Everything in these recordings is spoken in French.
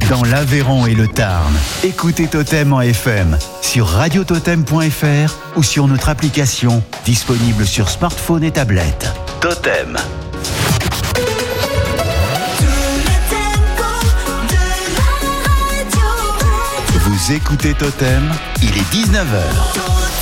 dans l'Aveyron et le Tarn. Écoutez Totem en FM sur radiototem.fr ou sur notre application disponible sur smartphone et tablette. Totem. Vous écoutez Totem, il est 19h.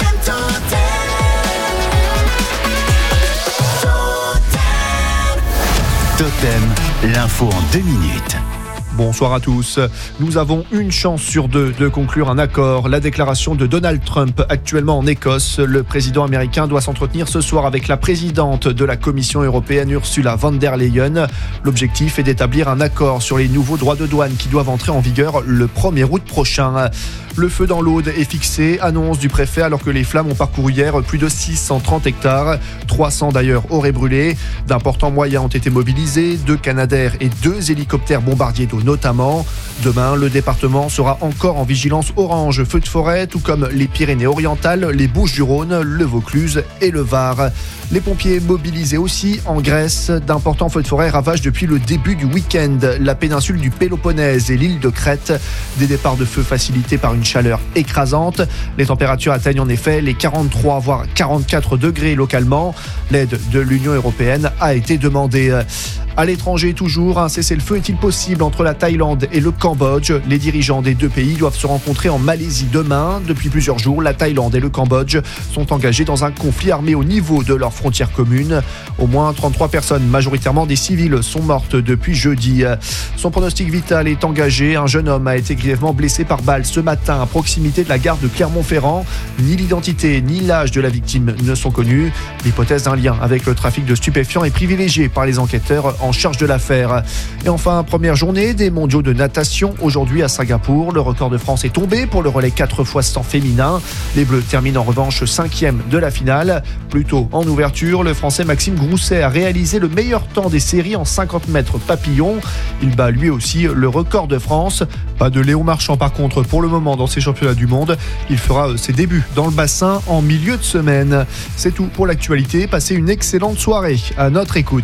Totem, l'info en 2 minutes. Bonsoir à tous. Nous avons une chance sur deux de conclure un accord. La déclaration de Donald Trump, actuellement en Écosse. Le président américain doit s'entretenir ce soir avec la présidente de la Commission européenne, Ursula von der Leyen. L'objectif est d'établir un accord sur les nouveaux droits de douane qui doivent entrer en vigueur le 1er août prochain. Le feu dans l'Aude est fixé, annonce du préfet, alors que les flammes ont parcouru hier plus de 630 hectares. 300 d'ailleurs auraient brûlé. D'importants moyens ont été mobilisés, 2 Canadair et 2 hélicoptères bombardiers d'eau notamment. Demain, le département sera encore en vigilance orange, feu de forêt, tout comme les Pyrénées-Orientales, les Bouches-du-Rhône, le Vaucluse et le Var. Les pompiers mobilisés aussi en Grèce. D'importants feux de forêt ravagent depuis le début du week-end la péninsule du Péloponnèse et l'île de Crète. Des départs de feu facilités par une chaleur écrasante. Les températures atteignent en effet les 43 voire 44 degrés localement. L'aide de l'Union européenne a été demandée. À l'étranger toujours, un cessez-le-feu est-il possible entre la Thaïlande et le Cambodge? Les dirigeants des deux pays doivent se rencontrer en Malaisie demain. Depuis plusieurs jours, la Thaïlande et le Cambodge sont engagés dans un conflit armé au niveau de leurs frontières communes. Au moins 33 personnes, majoritairement des civils, sont mortes depuis jeudi. Son pronostic vital est engagé. Un jeune homme a été grièvement blessé par balle ce matin à proximité de la gare de Clermont-Ferrand. Ni l'identité ni l'âge de la victime ne sont connus. L'hypothèse d'un lien avec le trafic de stupéfiants est privilégiée par les enquêteurs en charge de l'affaire. Et enfin, première journée des mondiaux de natation aujourd'hui à Singapour. Le record de France est tombé pour le relais 4x100 féminin. Les Bleus terminent en revanche 5e de la finale. Plus tôt en ouverture, le Français Maxime Grousset a réalisé le meilleur temps des séries en 50 mètres papillon. Il bat lui aussi le record de France. Pas de Léon Marchand par contre pour le moment dans ces championnats du monde. Il fera ses débuts dans le bassin en milieu de semaine. C'est tout pour l'actualité. Passez une excellente soirée à notre écoute.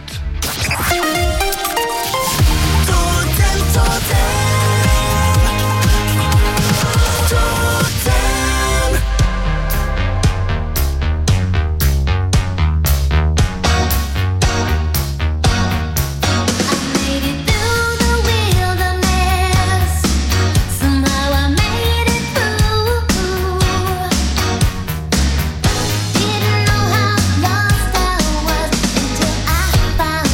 Found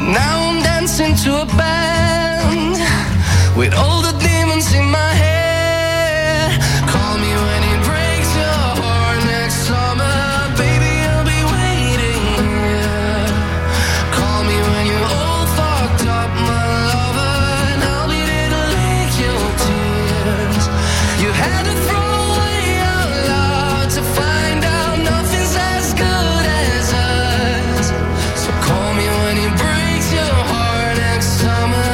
Now I'm dancing to a band with all the demons in my head. Call me when it breaks your heart next summer, baby, I'll be waiting here. Call me when you're all fucked up, my lover, and I'll be there to lick your tears. You had to throw away our love to find out nothing's as good as us. So call me when it breaks your heart next summer.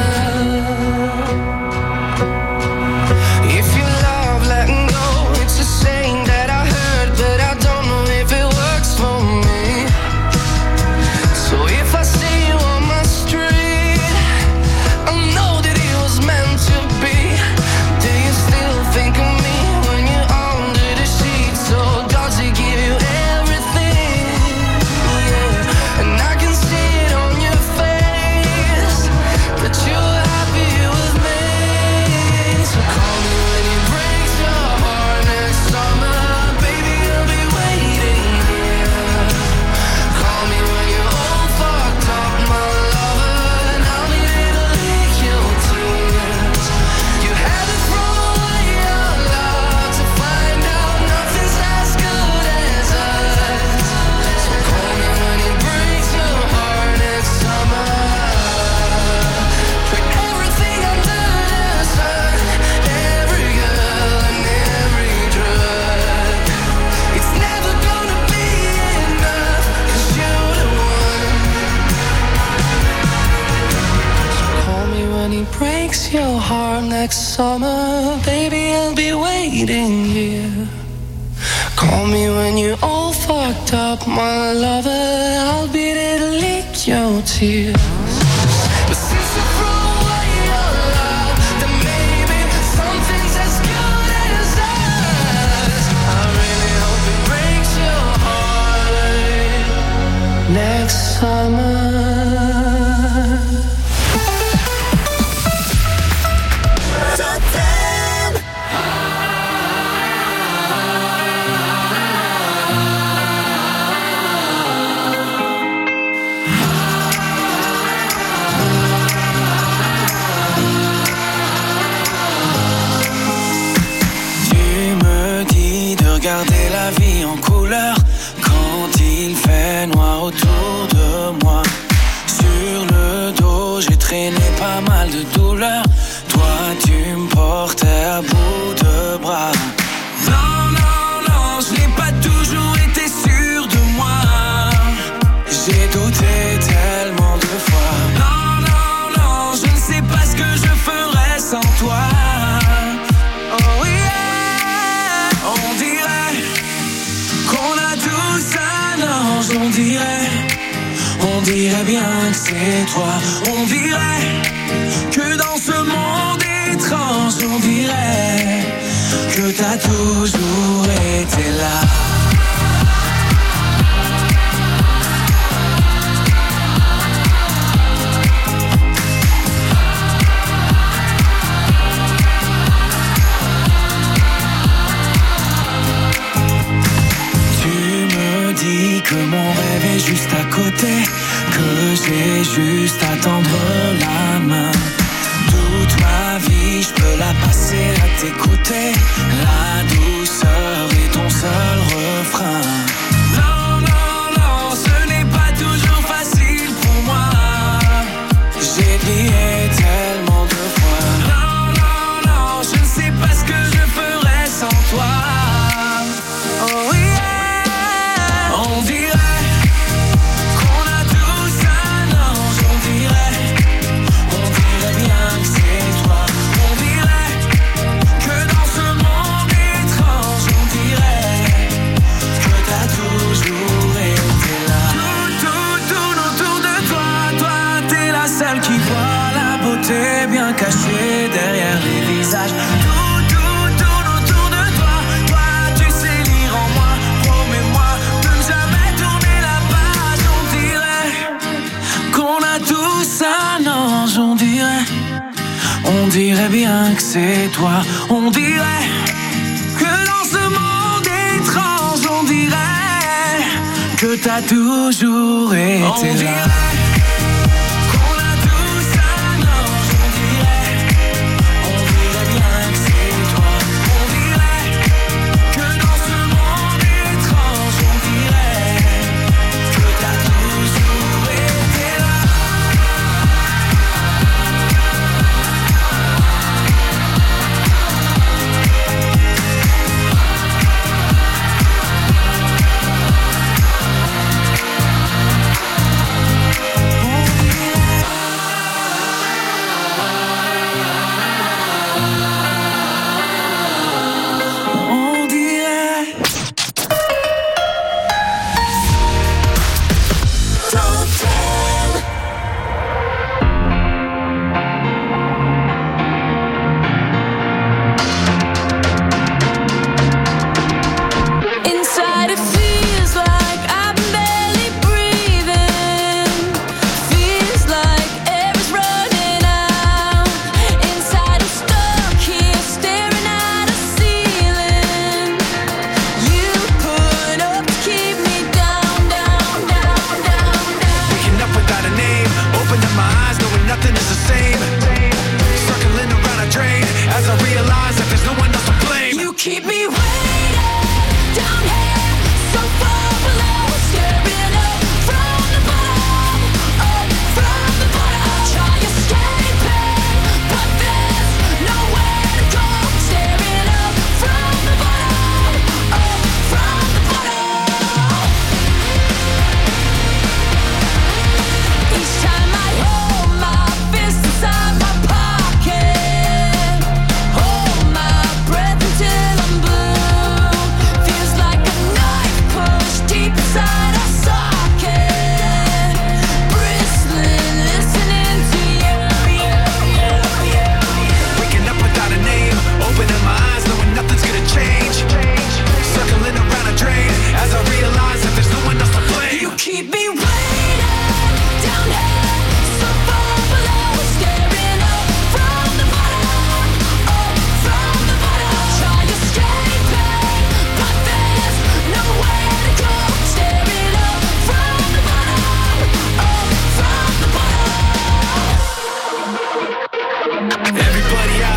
If you love letting go, it's a saying that I heard, but I don't know if it works for me. So if I see you on my street, I know that it was meant to be. Do you still think of me when you're under the sheets? So does it give you everything? Yeah, and I can see it on your face that you're happy with me. So call me when it breaks your heart next summer, baby, I'll be waiting here. Call me when you're all fucked up, my lover, and I'll be there to lick your tears. You had to throw away your love to find out nothing's as good as us. So call me when it breaks your heart next summer. Put everything under the sun, every girl and every drug. It's never gonna be enough, 'cause you're the one. So call me when it breaks your heart next summer, baby, I'll be waiting here. Call me when you're all fucked up, my lover, I'll be there to lick your tears. But since you threw away your love, then maybe something's as good as us. I really hope it breaks your heart next summer. Regarder la vie en couleur quand il fait noir autour de moi. Sur le dos, j'ai traîné pas mal de douleurs. Toi, tu me portais à bout de bras. Non, non, non, je n'ai pas toujours été sûr de moi. J'ai douté tellement de fois. Non, non, non, je ne sais pas ce que je ferais sans toi. Oh yeah, on dirait qu'on a tous un ange, on dirait bien que c'est toi. On dirait que dans ce monde étrange, on dirait que t'as toujours été là. Que mon rêve est juste à côté, que j'ai juste à tendre la main. Toute ma vie, je peux la passer à t'écouter. La douceur est ton seul refrain. Non, non, non, ce n'est pas toujours facile pour moi. J'ai plié tellement de fois. Non, non, non, je ne sais pas ce que je ferais sans toi. Oh yeah. On dirait qu'on a tous un ange, on dirait bien que c'est toi. On dirait que dans ce monde étrange, on dirait que t'as toujours été là. Tout autour de toi, toi t'es la seule qui voit la beauté bien cachée derrière les visages. On dirait bien que c'est toi. On dirait que dans ce monde étrange, on dirait que t'as toujours été là. On dirait qu'on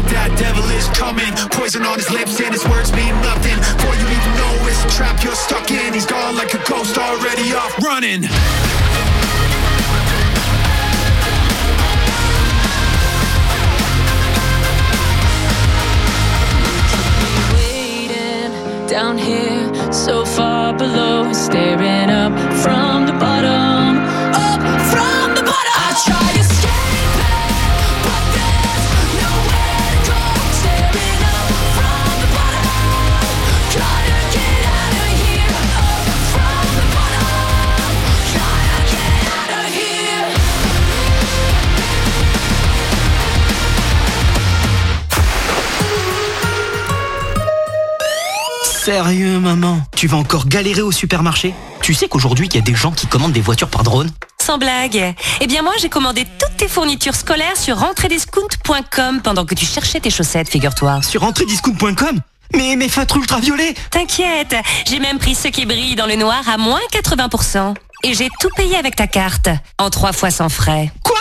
that devil is coming. Poison on his lips and his words mean nothing. Before you even know it's a trap you're stuck in. He's gone like a ghost already off running. Down here, so far below, staring up from the bottom, up from the bottom. I try to escape it, but there's nowhere to go. Staring up from the bottom, try to get out of here. Up from the bottom, try to get out of here. Sérieux, maman? Tu vas encore galérer au supermarché? Tu sais qu'aujourd'hui, il y a des gens qui commandent des voitures par drone? Sans blague. Eh bien moi, j'ai commandé toutes tes fournitures scolaires sur rentrediscount.com pendant que tu cherchais tes chaussettes, figure-toi. Sur rentrediscount.com? Mais mes feutres ultraviolets! T'inquiète, j'ai même pris ceux qui brillent dans le noir à moins 80%. Et j'ai tout payé avec ta carte, en 3 fois sans frais. Quoi?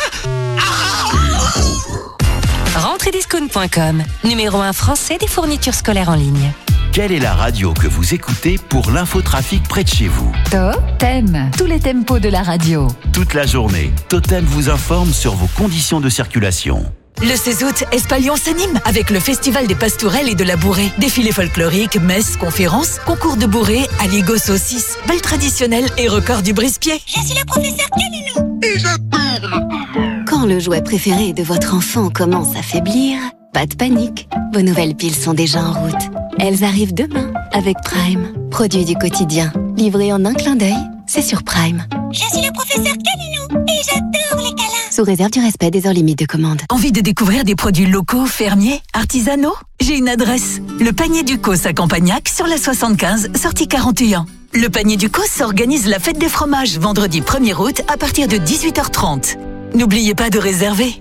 Rentrediscount.com, numéro 1 français des fournitures scolaires en ligne. Quelle est la radio que vous écoutez pour l'infotrafic près de chez vous? Totem, tous les tempos de la radio. Toute la journée, Totem vous informe sur vos conditions de circulation. Le 16 août, Espalion s'anime avec le Festival des Pastourelles et de la Bourrée. Défilés folkloriques, messes, conférences, concours de bourrée, aligot saucisse, bal traditionnel et record du brise-pied. Je suis le professeur Camino et j'adore le ballon. Quand le jouet préféré de votre enfant commence à faiblir, pas de panique, vos nouvelles piles sont déjà en route. Elles arrivent demain avec Prime. Produit du quotidien, livré en un clin d'œil, c'est sur Prime. Je suis le professeur Camino et j'adore les câlins. Sous réserve du respect des heures limites de commande. Envie de découvrir des produits locaux, fermiers, artisanaux? J'ai une adresse. Le Panier du Causse à Campagnac sur la 75, sortie 41. Le Panier du Causse organise la fête des fromages vendredi 1er août à partir de 18h30. N'oubliez pas de réserver.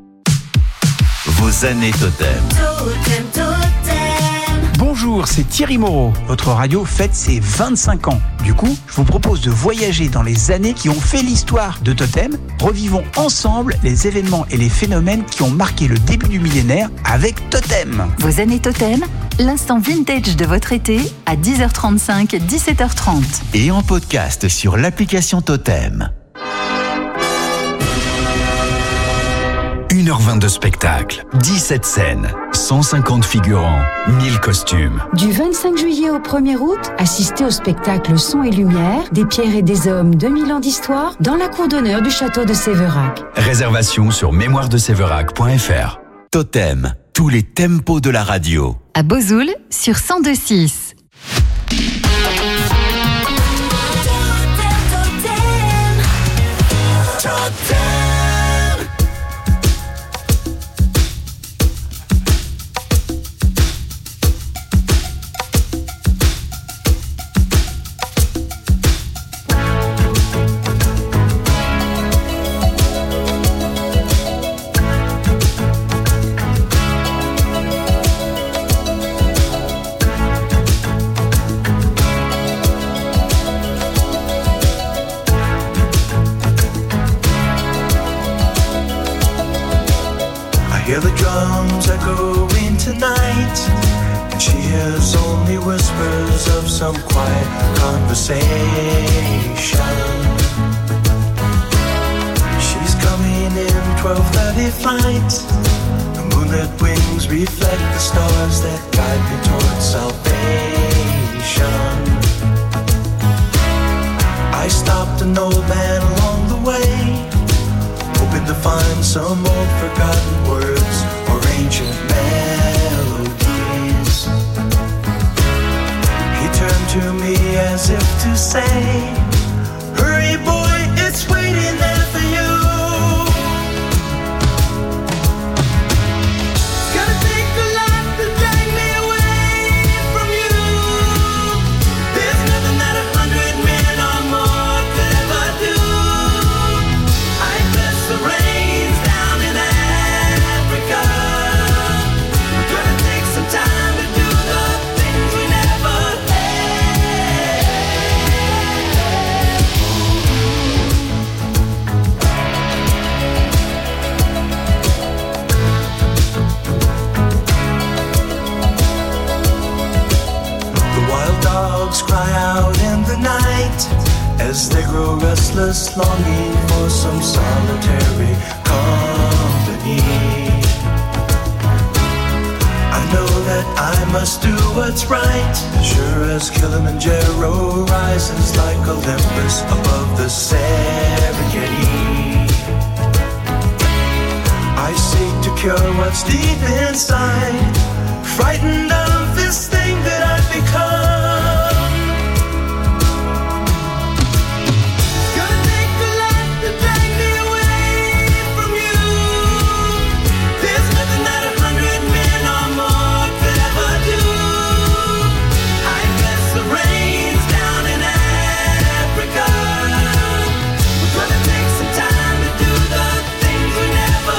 Vos années Totem. Totem, totem. Bonjour, c'est Thierry Moreau. Votre radio fête ses 25 ans. Du coup, je vous propose de voyager dans les années qui ont fait l'histoire de Totem. Revivons ensemble les événements et les phénomènes qui ont marqué le début du millénaire avec Totem. Vos années Totem, l'instant vintage de votre été à 10h35 et 17h30. Et en podcast sur l'application Totem. 1h20 de spectacle, 17 scènes, 150 figurants, 1000 costumes. Du 25 juillet au 1er août, assistez au spectacle Son et Lumière, des pierres et des hommes, 2000 ans d'histoire, dans la cour d'honneur du château de Sévérac. Réservation sur mémoiredeseverac.fr. Totem, tous les tempos de la radio. À Bozoul, sur 102.6. Hear the drums echoing tonight, and she hears only whispers of some quiet conversation. She's coming in 12:30 flight. The moonlit wings reflect the stars that guide me towards salvation. I stopped an old man along the way, hoping to find some old forgotten words or ancient melodies. He turned to me as if to say, hurry boy, it's waiting there for you. It's gonna take a lot to drag me away from you. There's nothing that 100 men or more could ever do. I bless the rains down in Africa. We're gonna take some time to do the things we never had. as they grow restless, longing for some solitary company. I know that I must do what's right, sure as Kilimanjaro rises like Olympus above the Serengeti. I seek to cure what's deep inside, frightened of this thing that I've become. Gonna take a lot to drag me away from you. There's nothing that 100 men or more could ever do. I guess the rain's down in Africa. We're gonna take some time to do the things we never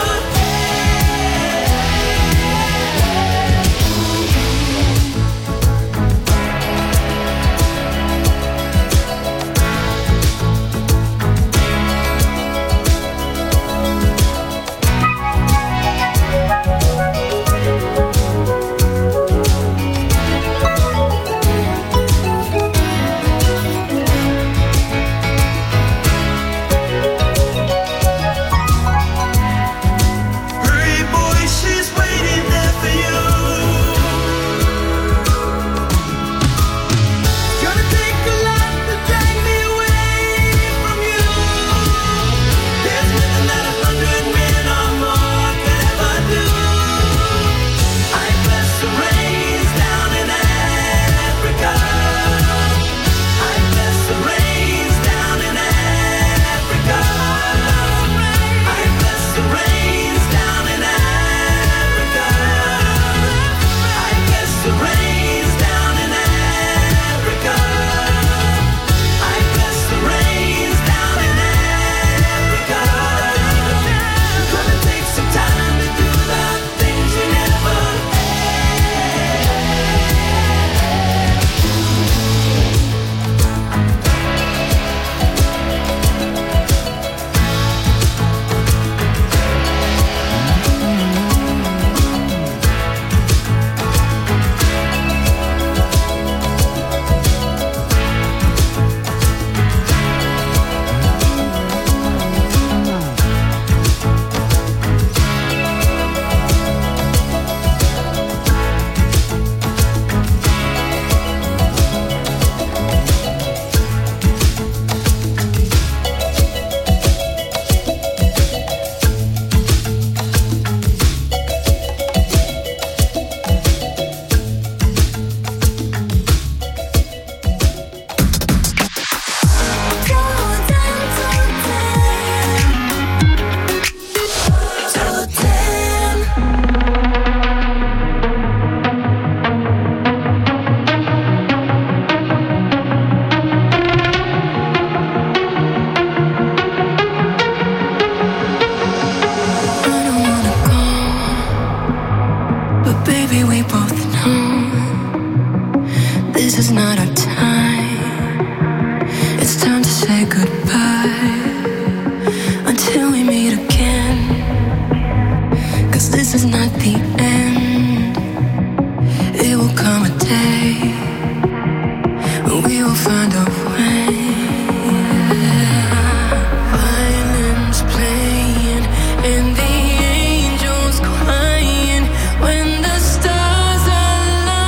and the angels crying when the stars align.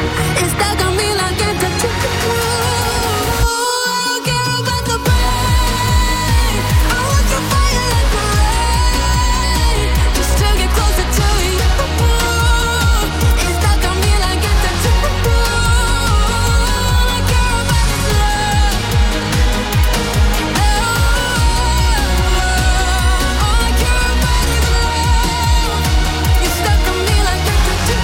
It's stuck on me like a tattoo. I don't care about the pain. I want your fire like the rain, just to get closer to you. It's stuck on me like a tattoo. All I care about is love. All I care about is love. You're stuck on me like a tattoo.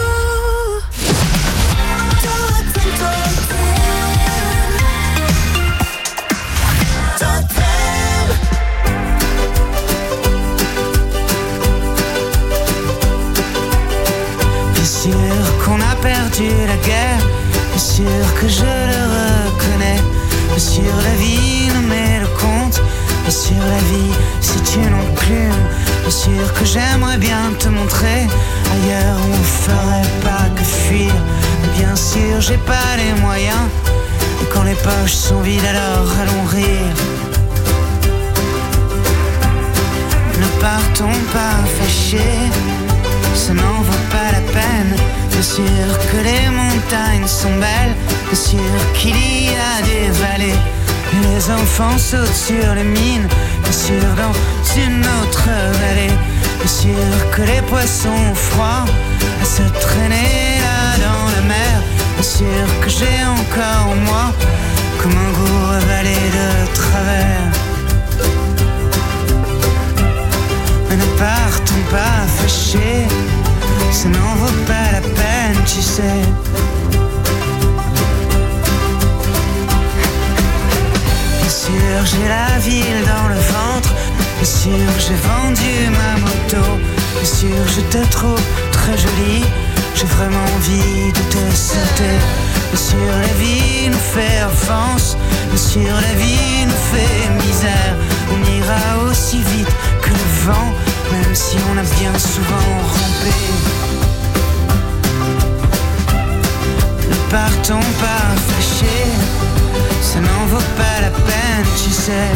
Bien sûr qu'on a perdu la guerre, bien sûr que je le reconnais. Bien sûr la vie nous met le compte, bien sûr la vie c'est une enclume. Bien sûr que j'aimerais bien te montrer ailleurs où on ferait pas que fuir. Mais bien sûr j'ai pas les moyens, et quand les poches sont vides alors allons rire. Ne partons pas fâchés, ça n'en vaut pas la peine. Bien sûr que les montagnes sont belles, bien sûr qu'il y a des vallées, et les enfants sautent sur les mines, bien sûr dans une autre vallée. Bien sûr que les poissons ont froid à se traîner là dans la mer. Bien sûr que j'ai encore en moi comme un goût avalé de travers. Mais ne partons pas fâchés, ça n'en vaut pas la peine, tu sais. Bien sûr j'ai la ville dans le ventre, bien sûr j'ai vendu ma moto, bien sûr je te trouve très jolie, j'ai vraiment envie de te sauter. Bien sûr la vie nous fait offense, bien sûr la vie nous fait misère. On ira aussi vite que le vent, même si on a bien souvent rampé. Ne partons pas fâchés, ça n'en vaut pas la peine, tu sais.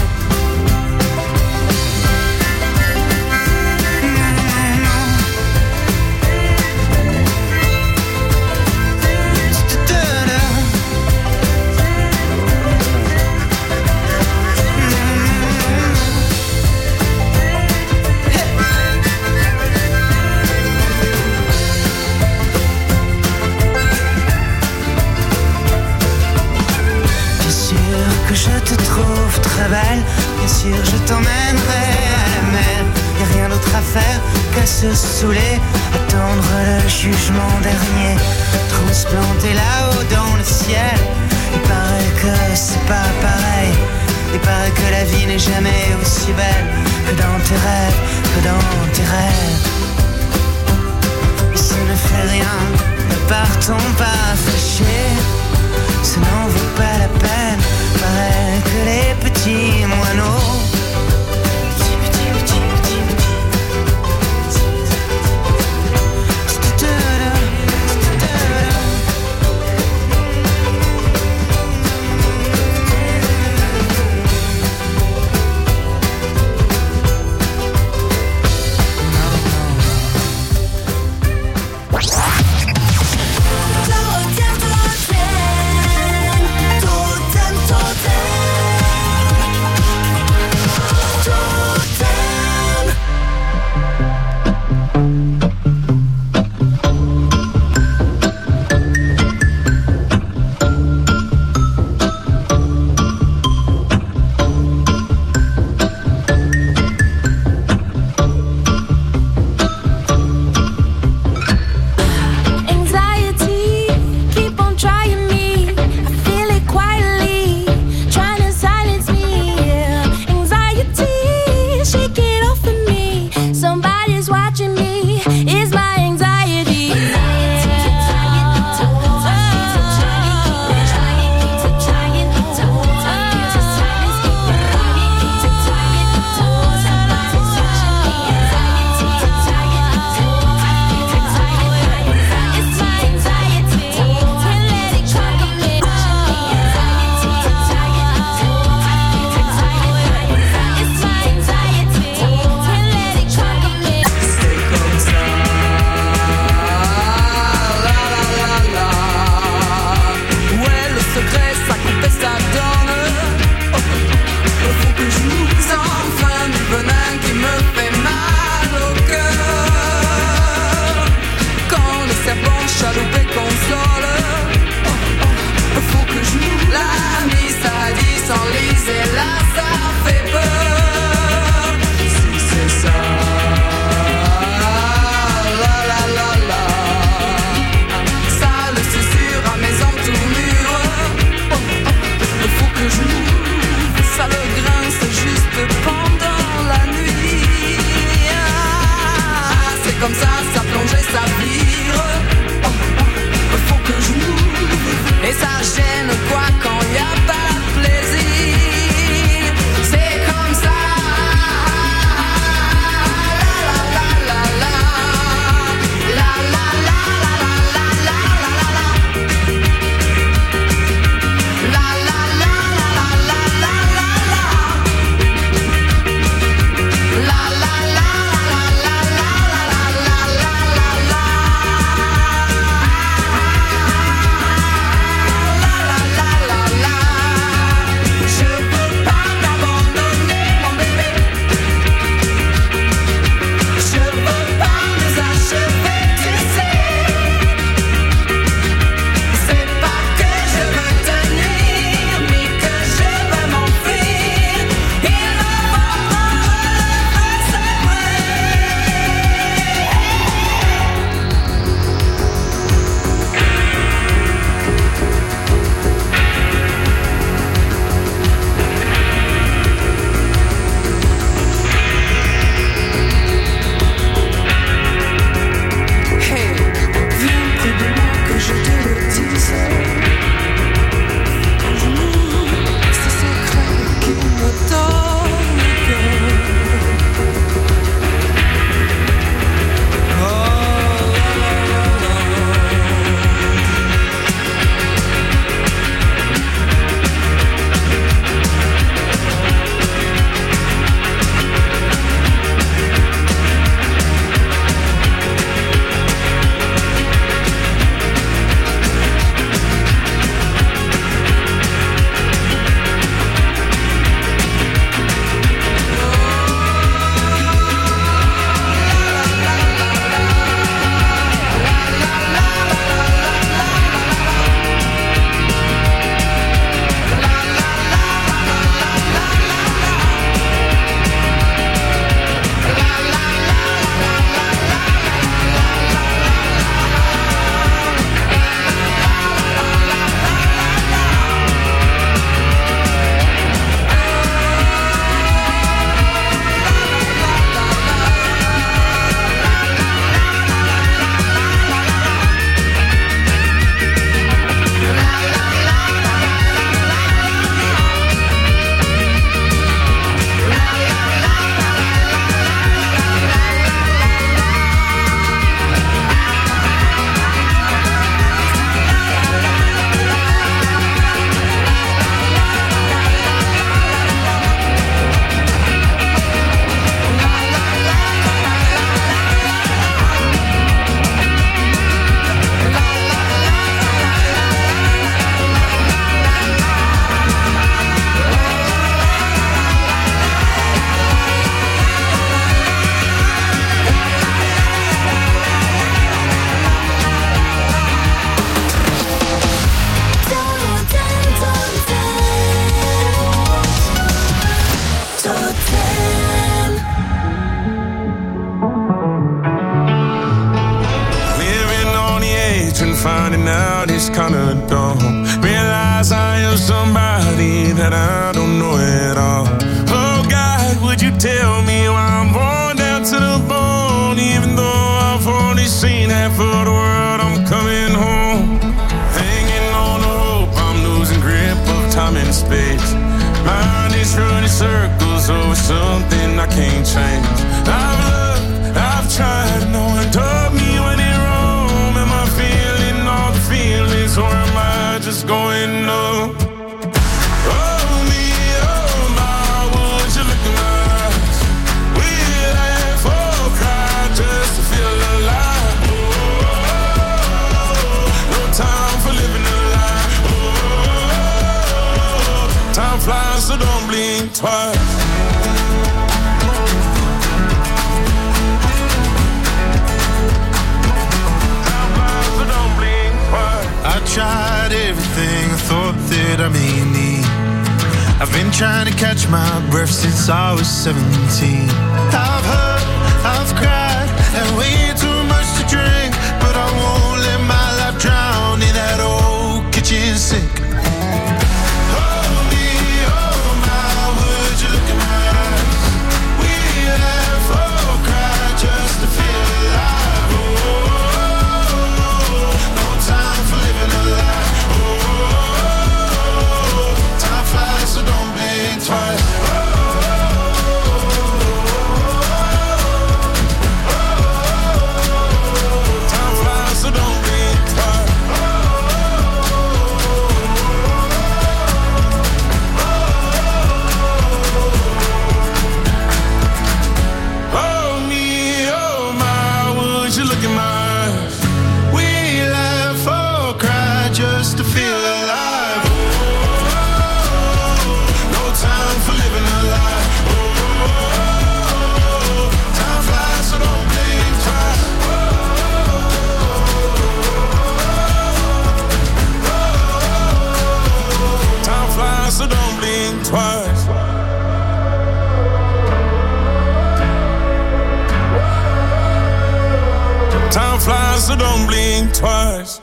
Je te trouve très belle, bien sûr je t'emmènerai à la mer. Y'a rien d'autre à faire qu'à se saouler, attendre le jugement dernier, transplanté là-haut dans le ciel. Il paraît que c'est pas pareil, il paraît que la vie n'est jamais aussi belle que dans tes rêves, que dans tes rêves. Mais ça ne fait rien, ne partons pas fâchés, ça n'en vaut pas la peine. Paraît que les petits moineaux, Totem les chaloupes console. Faut que je m'ouvre. La nuit ça dit sans liser, là ça fait peur. Si c'est ça, la la la la. Ça le susurre à mes entournures. Faut que je m'ouvre. Ça le grince juste pendant la nuit. C'est comme ça, ça plonge et ça vire. Faut que je m'ouvre. Et ça gêne quoi quand y a pas de plaisir. C'est comme ça. La la la la la. La la la la la la la la. La la la la la la la la. La la la la la la la la la. Je veux pas t'abandonner mon bébé. Je veux pas nous achever, tu sais. C'est pas que je veux te nuire, mais que je veux m'enfuir. Il ne faut pas le faire, c'est Hey, viens près de moi que je te le dise. Ce secret qui me donne le cœur. Finding out it's kinda dumb. Realize I am somebody that I don't know at all. Oh God, would you tell me why I'm born down to the bone? Even though I've only seen half of the world, I'm coming home. Hanging on to hope, I'm losing grip of time and space. Mind is running circles over something I can't change. I've looked, I've tried, no one told me when it wrong. Am I feeling all the feelings, or am I just going numb? Oh me, oh my, would you look in my eyes? We laugh or cry just to feel alive. Oh, no time for living a lie. Oh, time flies, so don't blink twice. Time flies, so don't it, I may need. I've been trying to catch my breath since I was 17. I've hurt, I've cried, and way too much to drink, but I won't let my life drown in that old kitchen sink. Hold me, oh my, would you look in my eyes? We laugh or cry just to feel alive. Oh, no time for living a lie. Oh, time flies, so don't blink twice. Time flies, so don't blink twice.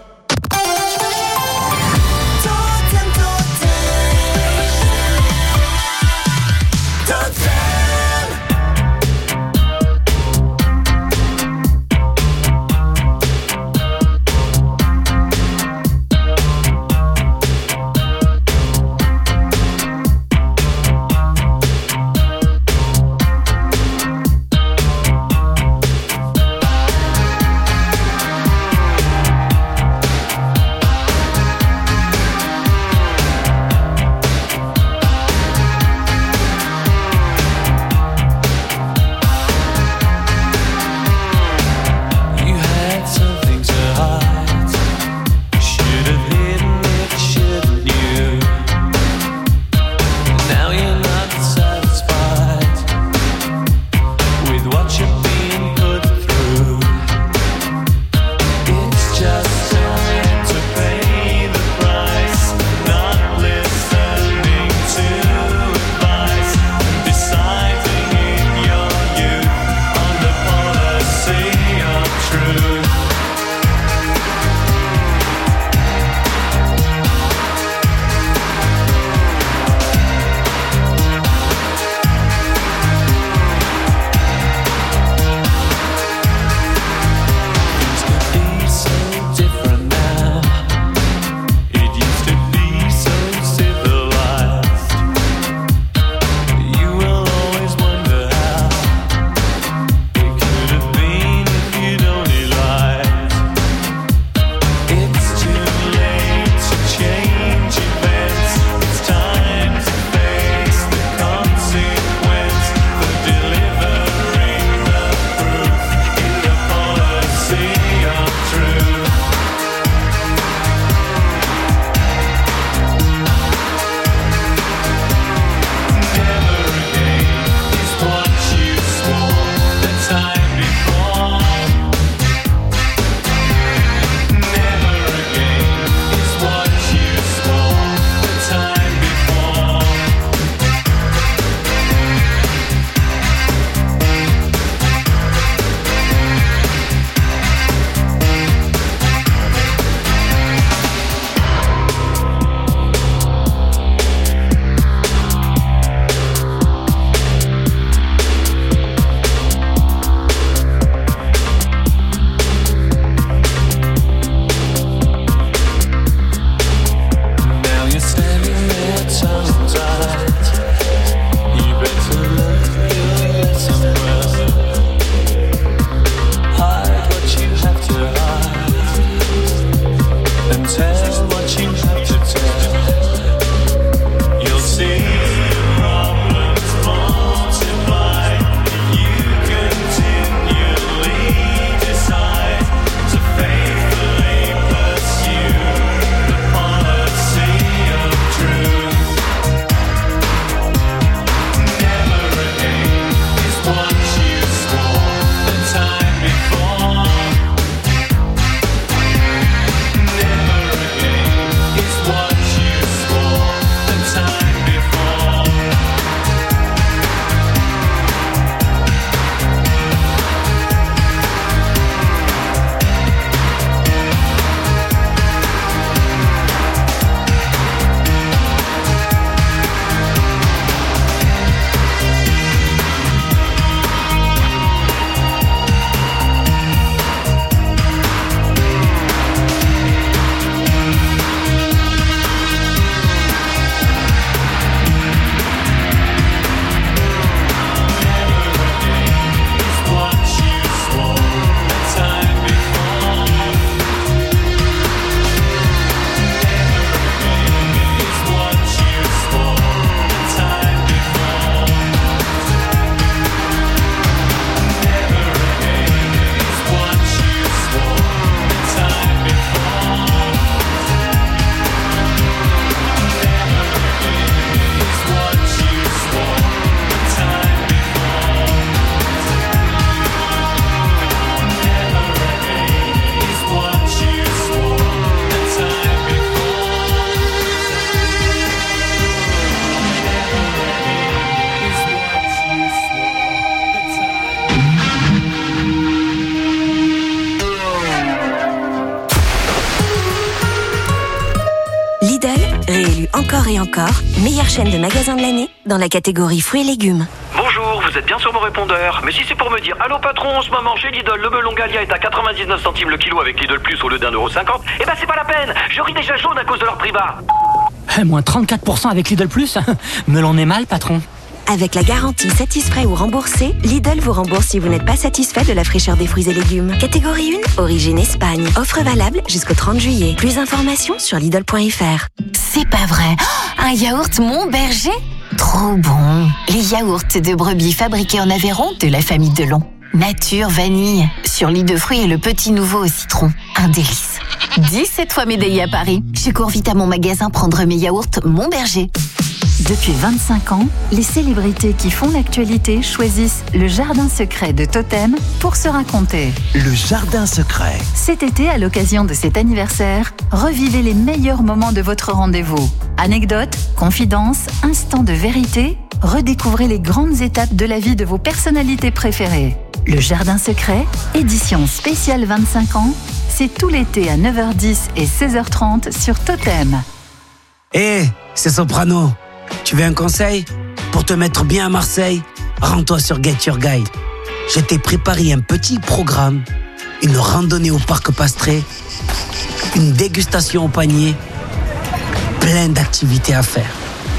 Lidl, réélu encore et encore, meilleure chaîne de magasins de l'année dans la catégorie fruits et légumes. Bonjour, vous êtes bien sur mon répondeur. Mais si c'est pour me dire allô patron, en ce moment chez Lidl, le melon Gallia est à 99 centimes le kilo avec Lidl Plus au lieu d'1,50€, eh ben c'est pas la peine. Je ris déjà jaune à cause de leur prix bas. Moins 34% avec Lidl Plus. Melon est mal, patron. Avec la garantie satisfait ou remboursé, Lidl vous rembourse si vous n'êtes pas satisfait de la fraîcheur des fruits et légumes. Catégorie 1, origine Espagne. Offre valable jusqu'au 30 juillet. Plus d'informations sur Lidl.fr. C'est pas vrai. Un yaourt Mon Berger ? Trop bon. Les yaourts de brebis fabriqués en Aveyron de la famille Delon. Nature, vanille, sur lit de fruits et le petit nouveau au citron. Un délice. 17 fois médaillé à Paris. Je cours vite à mon magasin prendre mes yaourts Mon Berger. Depuis 25 ans, les célébrités qui font l'actualité choisissent le jardin secret de Totem pour se raconter. Le jardin secret. Cet été, à l'occasion de cet anniversaire, revivez les meilleurs moments de votre rendez-vous. Anecdotes, confidences, instants de vérité, redécouvrez les grandes étapes de la vie de vos personnalités préférées. Le jardin secret, édition spéciale 25 ans, c'est tout l'été à 9h10 et 16h30 sur Totem. C'est Soprano. Tu veux un conseil ? Pour te mettre bien à Marseille, rends-toi sur Get Your Guide. Je t'ai préparé un petit programme, une randonnée au parc Pastré, une dégustation au panier, plein d'activités à faire.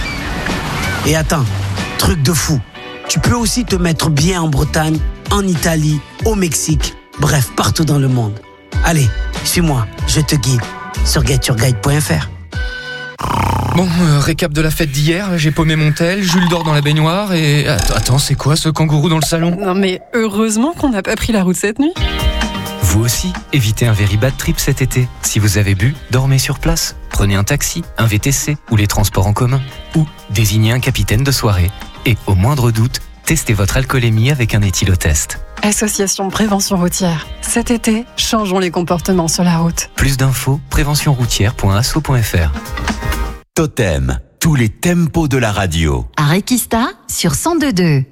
Et attends, truc de fou, tu peux aussi te mettre bien en Bretagne, en Italie, au Mexique, bref, partout dans le monde. Allez, suis-moi, je te guide sur getyourguide.fr. Bon, récap de la fête d'hier, j'ai paumé mon tel, Jules dort dans la baignoire et... Attends, c'est quoi ce kangourou dans le salon ? Non mais heureusement qu'on n'a pas pris la route cette nuit. Vous aussi, évitez un very bad trip cet été. Si vous avez bu, dormez sur place. Prenez un taxi, un VTC ou les transports en commun. Ou désignez un capitaine de soirée. Et au moindre doute, testez votre alcoolémie avec un éthylotest. Association de prévention routière. Cet été, changeons les comportements sur la route. Plus d'infos, préventionroutière.asso.fr. Totem, tous les tempos de la radio. À Requista sur 102.2.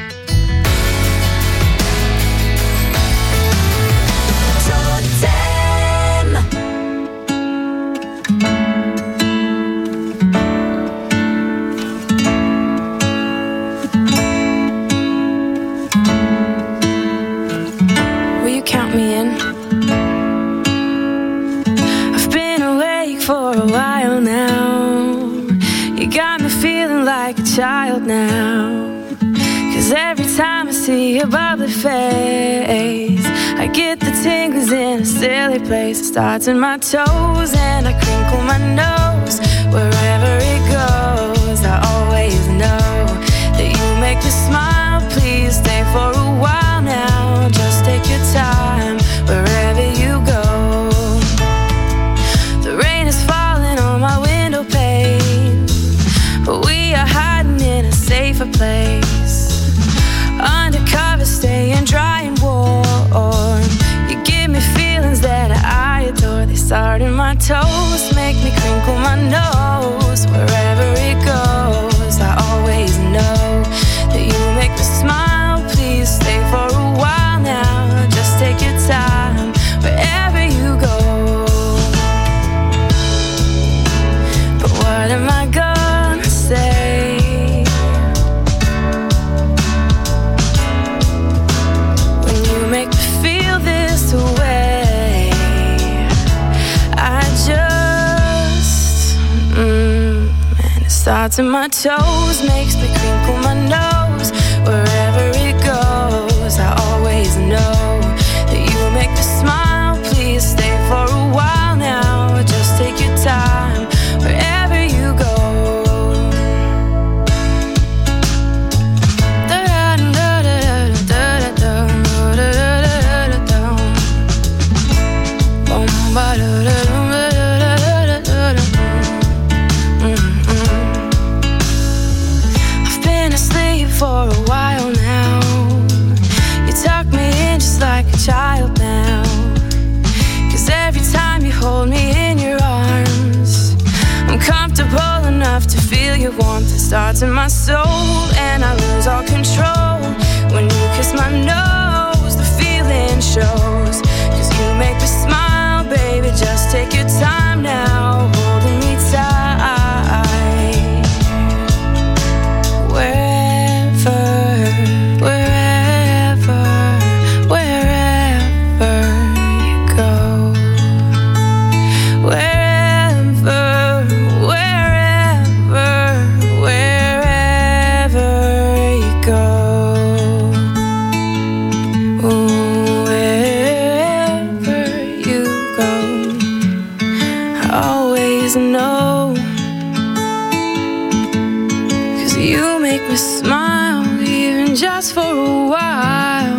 Will you count me in? I've been awake for a while now. You got me feeling like a child now. 'Cause every time I see your bubbly face, I get the tingles in a silly place. It starts in my toes and I crinkle my nose. Wherever it goes, I always know that you make me smile. Please stay for a while now. Just take your time wherever you go. The rain is falling on my window pane, but we are hiding in a safer place. Undercover, staying dry and warm. You give me feelings that I adore. They start in my toes, make me crinkle my nose. Wherever it goes, I always know that you make me smile. Please stay for a while now. Just take your time wherever you go. But what am I gonna say? When you make me feel this way, I just and it starts in my toes, makes me crinkle my nose. Wherever it goes, I always know that you make me smile. Please stay for a while now. Just take your time wherever you go. I've been asleep for a while now. You tuck me in just like a child now. 'Cause every time you hold me in your arms, I'm comfortable enough to feel your warmth. It starts in my soul and I lose all control. When you kiss my nose, the feeling shows. 'Cause you make me smile, baby, just take your time now, holding me tight. is no. 'Cause you make me smile, even just for a while.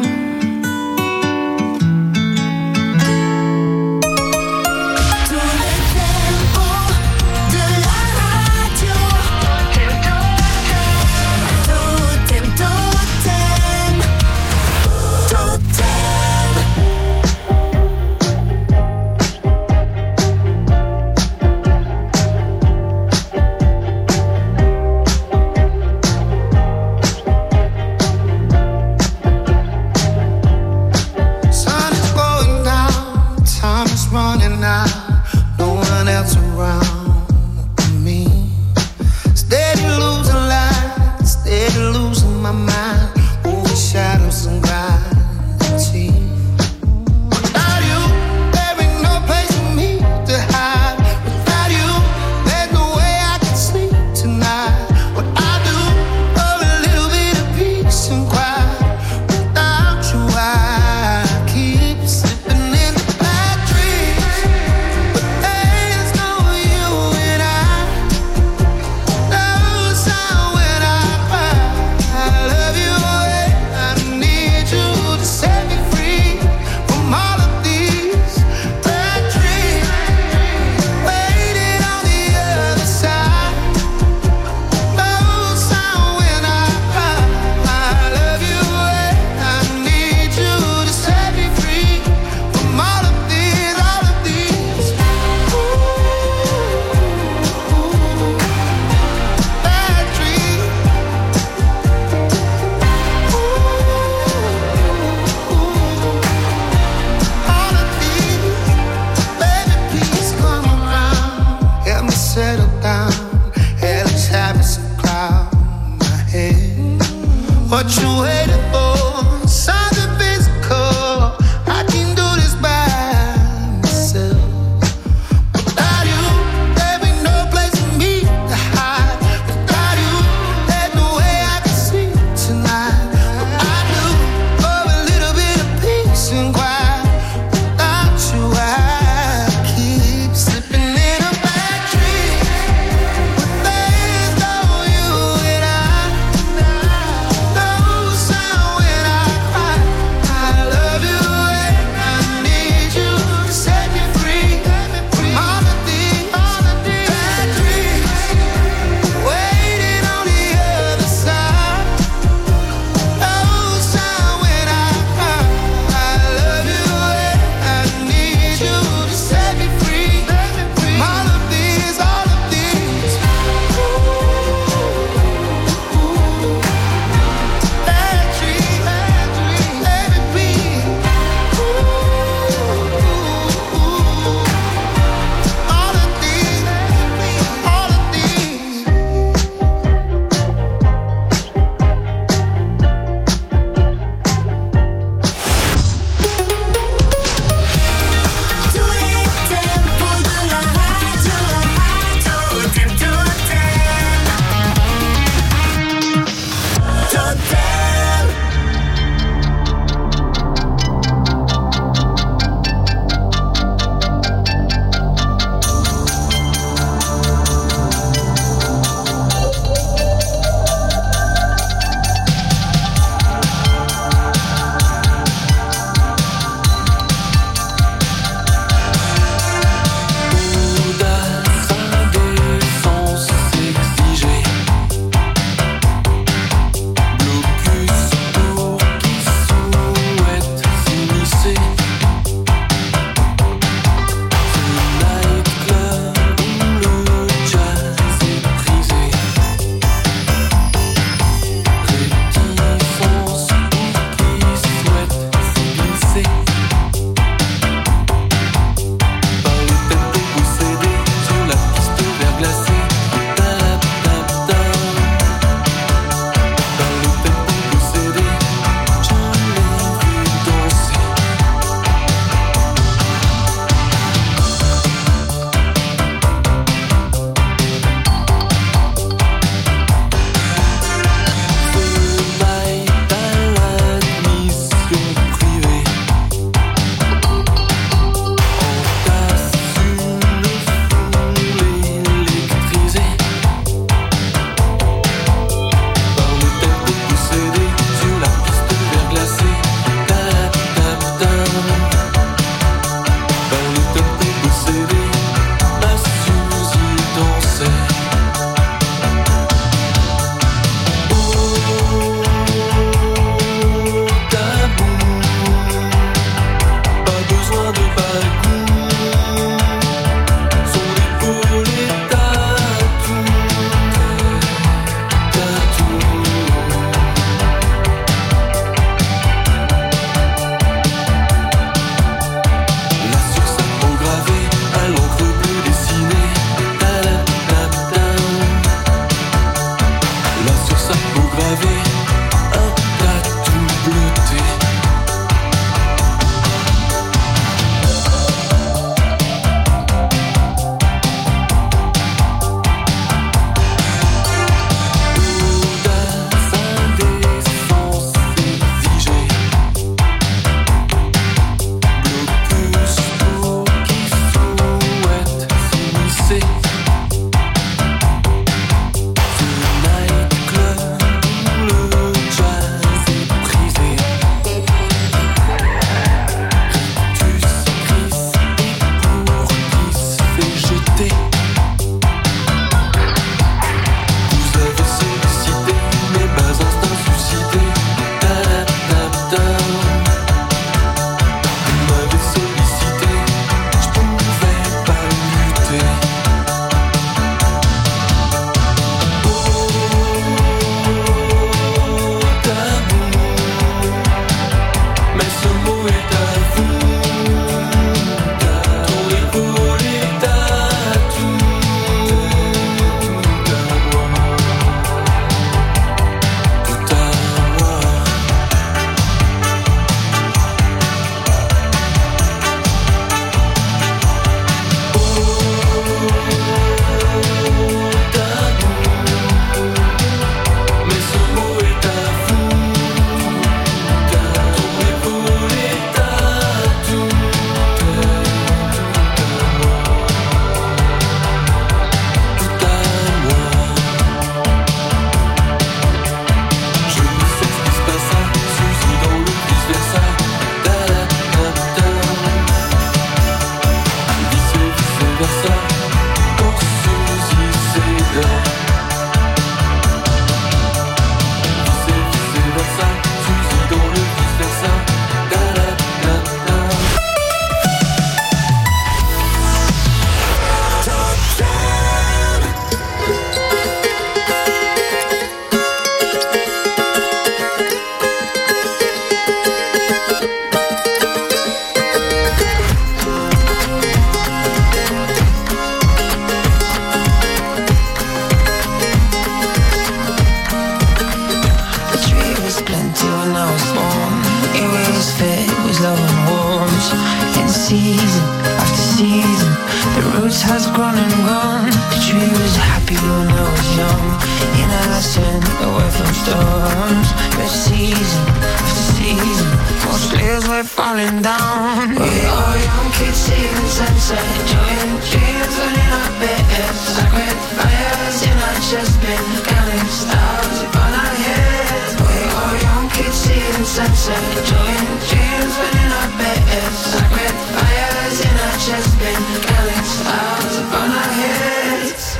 grown and grown. The tree was happy when I was young, innocent, away from storms. But season after season, most leaves were falling down. We all young kids seeing sunset, enjoying dreams when in our beds. Sacred fires in our chest, been counting stars upon our heads. We all young kids seeing sunset, enjoying dreams when in our beds. Sacred fires in our chest, been counting stars upon our heads.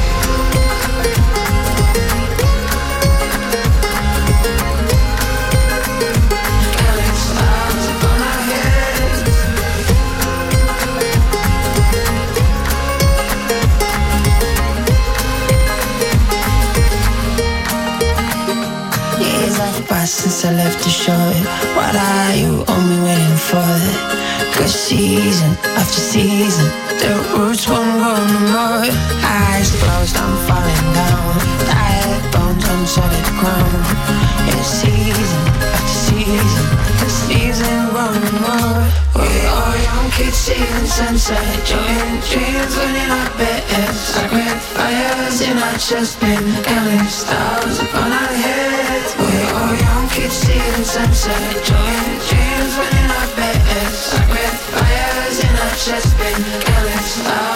Since I left the shore, what are you only waiting for? Cause season after season, the roots won't grow no more. Eyes closed, I'm falling down. Tired bones on solid ground. It's season after season, the season won't no more. We all young kids seeing sunset, enjoying dreams when in our beds. Sacred fires in our chest, been counting stars upon our heads. We all young kids seeing sunset, enjoying dreams when in our beds. Sacred fires in our chest, been counting stars.